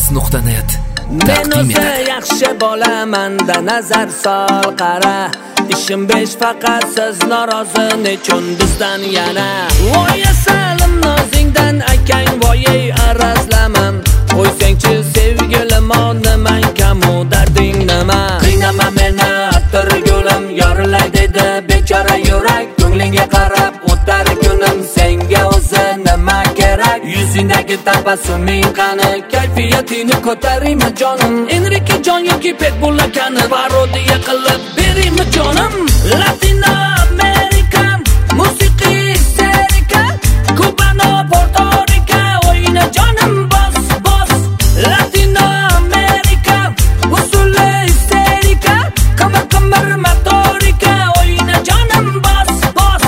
uskids.net Men o'zi yaxshi bo'lamanda nazar sol qara. Ishim besh faqat siz norozi nechun bizdan yana. Voy asalim nozingdan akang voyey arazlamam. Qo'ysangchi sevgilim nimang kamu darding nima? Qiynama meni atirgulim yorilay dedi bechora yurak. Ko'nglingga qarab o'tar kunim senga o'zi nima kerak? Yuzingdagi tabassuming qani? Kayfiyatingni ko'taraymi jonim? Enrique Jon yoki Pitbull akani parodiya qilib beraymi jonim? Latino American musiqi histerika, Cubano Puerto Rico o'yina jonim bos bos. Latino America usuli histerika, qimir motorika o'yina jonim bos bos.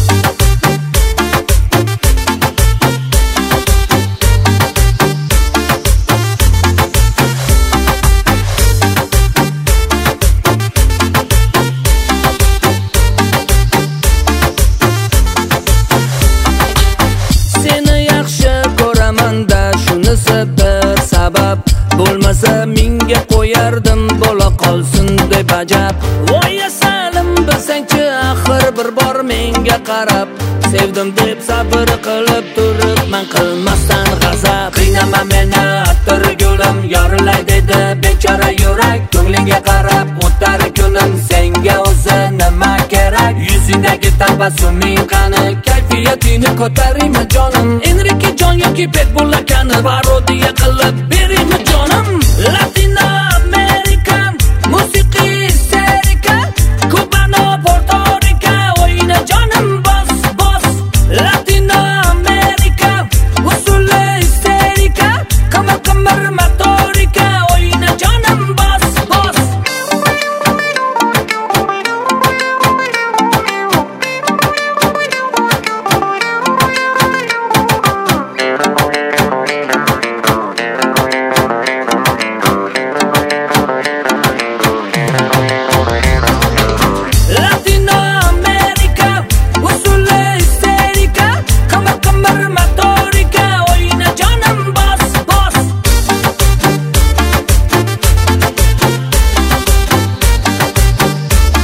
Bir sabab bo'lmasa menga qo'yardim bo'la qolsin deb ajab. Voy asalim bilsangchi axir bir bor menga qarab. Sevdim deb sabr qilib turibman qilmasdan g'azab. Qiynama meni atirgulim yorilay dedi bechora yurak. Ko'nglingga qarab o'tar kunim senga o'zi nima kerak? Yuzingdagi tabassuming qani? Kayfiyatingni ko'taraymi jonim? Enrique Jon yoki Pitbull akani parodiya qilib beraymi jonim? Latino American musiqi histerika, Cubano Puerto Rico o'yina jonim bos bos. Latino America usuli histerika, qimir motorika o'yina jonim bos bos.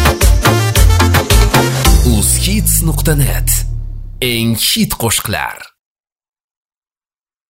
uskids.net eng hit qo'shiqlar.